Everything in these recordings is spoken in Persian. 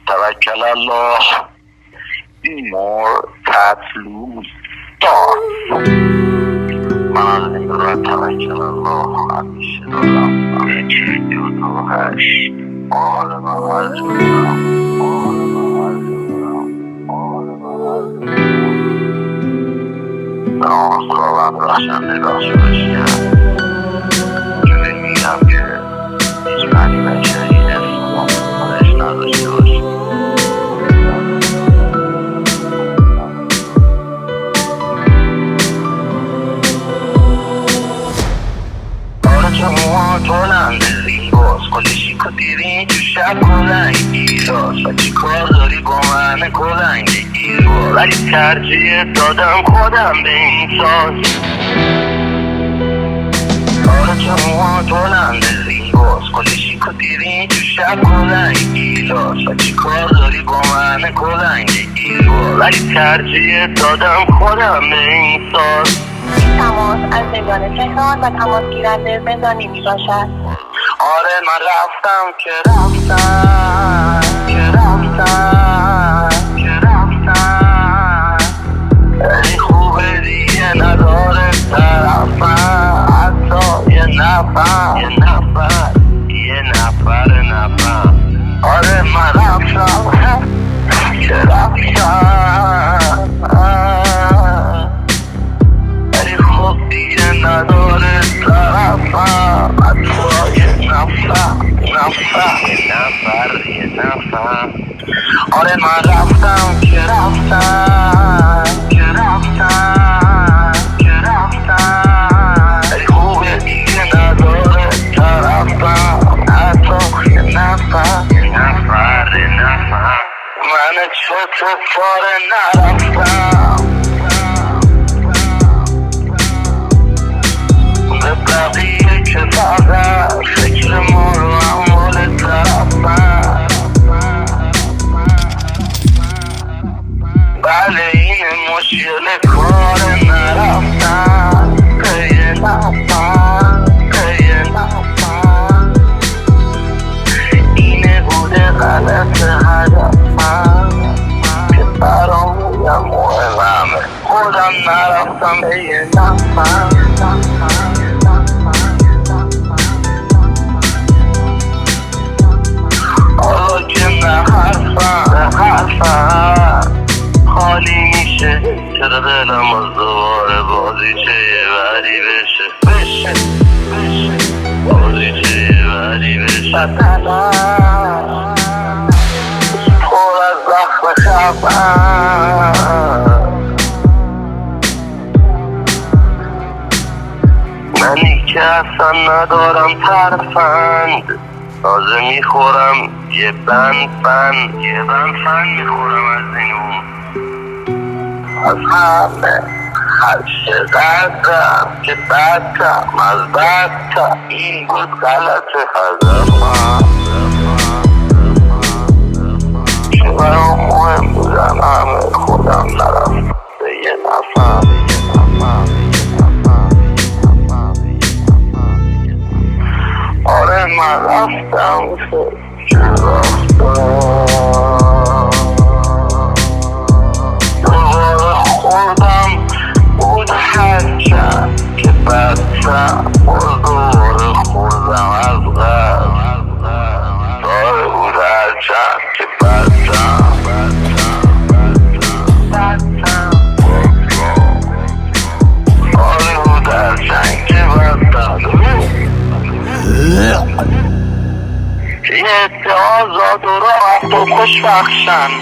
توکل الله بیمار تطلو دار. من از این را توکل الله همیشه دارم. همه چی دوهش آل من هر به نام خداوند بخشنده بخشایشگر. جوری میگم که هیچ معنی بشری اسم خودش نداشته باشه. بلند زیباست کلشی کتیرین تو شب کلنگ گیراست و چی کار داری با من کلنگ گیراست ولی ترجیح دادم خودم به این ساز. بلند زیباست کلشی کتیرین تو شب کلنگ گیراست و چی کار داری با من کلنگ گیراست ولی ترجیح دادم خودم به این ساز. تماس از نگان تهران و تماس گیرنده زندانی می باشد. آره من رفتم ای خوبه دیگه نداره طرفم حتی یه نفر آره من رفتم ای خوب دیگه نداره طرفم حتی یه نفر آره من رفتم ای خوبه دیگه نداره طرفم حتی یه نفر من چطور نرفتم به بقیه که فقط فکر ما رو اموال طرفم. بله این مشکل کار نرفتم پیه نفر اینه بوده غلط هدفم که برامونم مهمه خودم نرفتم پیه نفر. حالا که نه حرفم خالی میشه چرا دلم از دوباره بازیچه ولی بشه بازیچه ولی بشه پر از زخم خفم منی که اصلا ندارم ترفند تازه میخورم یه بند میخورم از اینو از همه هر چقدرم که بدتم از بدتم این بود غلط هدفم که برام مهم بودم همه خودم نرفتم به یه نفر. آره من رفتم دوباره خوردم بود هرچند که بدتم دوباره خوردم از غرب داره بود هرچند که بدتم آره بود هرچند که بدتم یه عده آزاد و راحت و خوشبخشن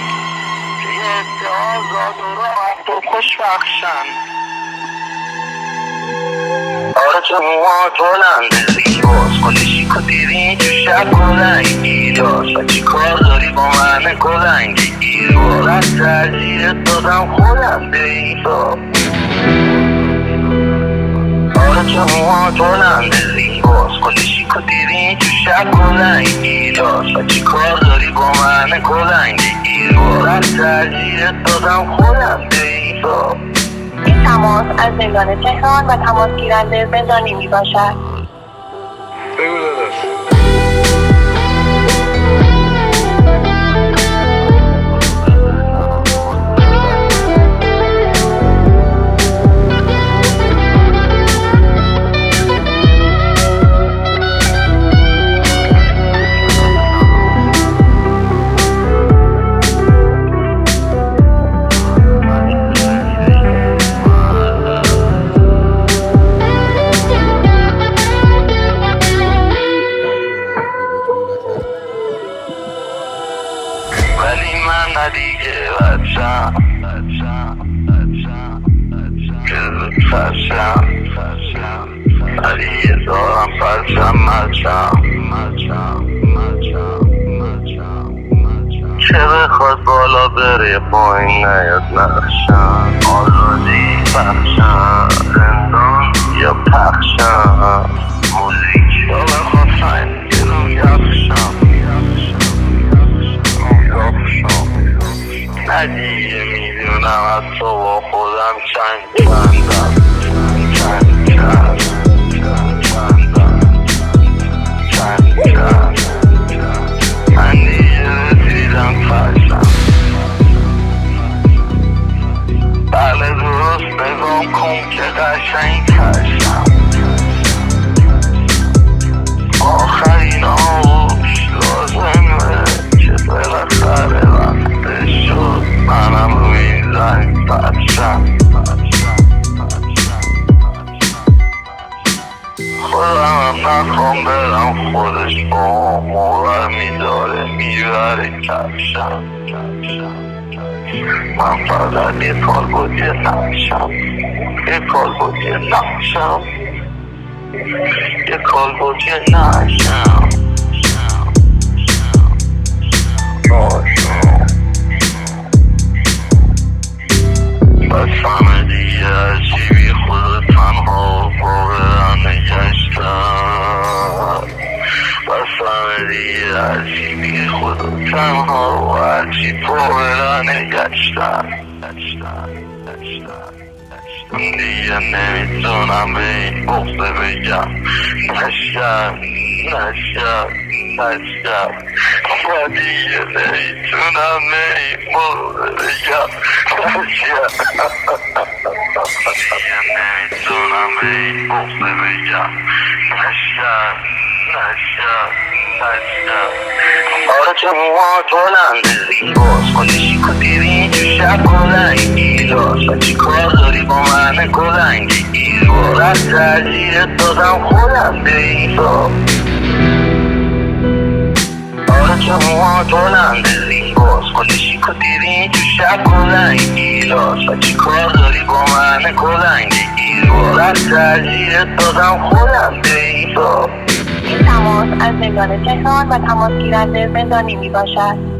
آره تو موها بلند زیباست کلشی کتیرین تو شب کلنگ گیراست و چی کار داری با من کلنگ گیراست ترجیح دادم خودم به این ساز. آره تو موها بلند زیباست کلشی کتیرین تو شب کلنگ گیراست و چی کار داری با من کلنگ گیراست ترجیح دادم خودم به این ساز. این تماس از زندان تهران و تماس گیرنده زندانی می باشد. بگو داداش ولی من ندیگه بچم که زود فرشم ولی یه دارم فرشم مچم که بخواد بالا بره پایین نیاد نقشم آزادی بخشم زندان یا پخشم موزیک یا بخواد سنگ رو یخشم ندیگه میدونم از تو با خودم چندم من دیگه رسیدم فرشم بله درست نگام کن که قشنگ کشم آخرین آوش لازمه که بالاخره وقتش شد منم روی این زنگ فرشم خودم نخوام برم خودش با موقع میداره میبره کفشم من فقط یه کالبدی نقشم یه کالبدی نقشم بس همه دیگه هرچی بی خود تنها واقعا نگشتم بس همه دیگه هرچی بی خود تنها و هرچی واقعا نگشتم دیگه نمیتونم به این بغضه بگم نشم و دیگه نمیتونم به این بغضه بگم نمیتونم به این بغضه بگم نشم آره چه موها بلند زیباست کنشی کتیری تو شب کلنگ گیلاس و چی کار داری با من کلنگ گیرو از ترجیحت دادم خودم به این صاف آره چه موها بلند زیباست کنشی کتیری تو شب کلنگ گیلاس و چی کار داری با من کلنگ گیرو از ترجیحت دادم خودم به این صاف این تماس از زندان تهران و تماس گیرنده زندانی می باشد.